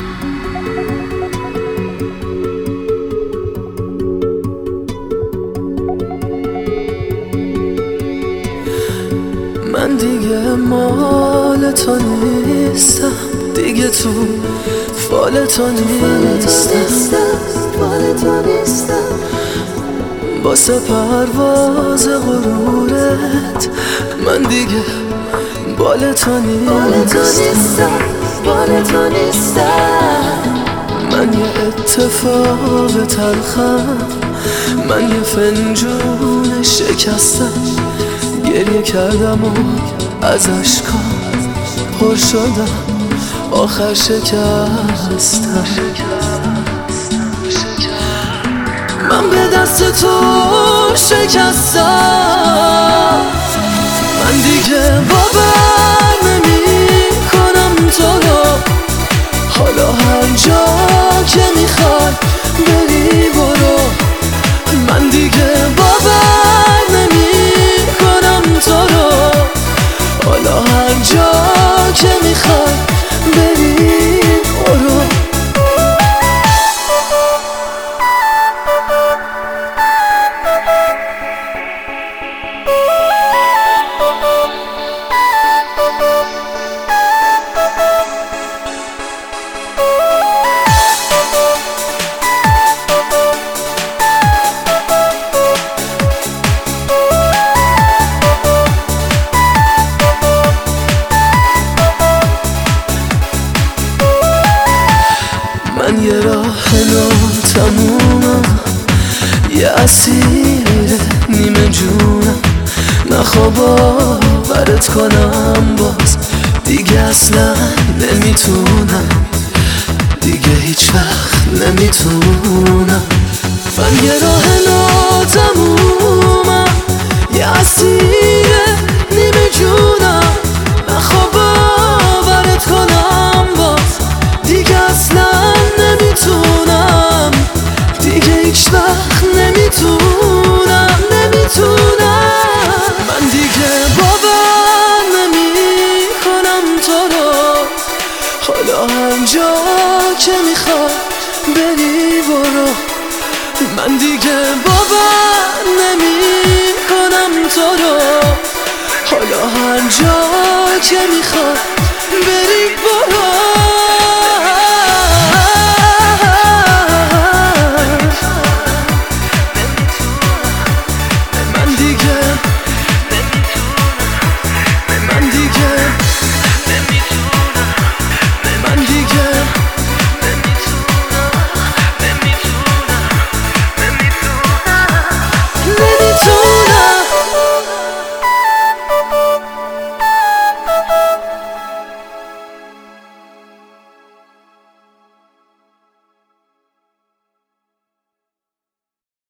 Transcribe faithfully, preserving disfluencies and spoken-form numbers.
من دیگه مال تو نیستم، دیگه تو فال تو نیستم. واسه پرواز غرورت من دیگه بال تو نیستم. من یه اتفاق تلخم، من یه فنجون شکستم، گریه کردم و از اشکام پر شدم، آخر شکستم. من به دست تو شکستم، من دیگه باور نمی کنم تو رو. حالا هر جا که میخوای بری برو، من دیگه باور نمی کنم تو رو. حالا هر جا که میخوای بری برو. من یه راه نو تمومم، یه اسیر نیمه جونم. نخواه باورت کنم باز دیگه اصلا نمیتونم، دیگه هیچ وقت نمیتونم. من یه راه نو تمومم، یه اسیر نیمه جونم. نخواه باورت کنم باز دیگه اصلا نمیتونم، دیگه هیچ وقت نمیتونم نمیتونم. من دیگه باور نمی کنم تو رو. حالا هر جا که میخوای بری برو، من دیگه باور نمی کنم تو رو. حالا هر جا که میخوای بری برو.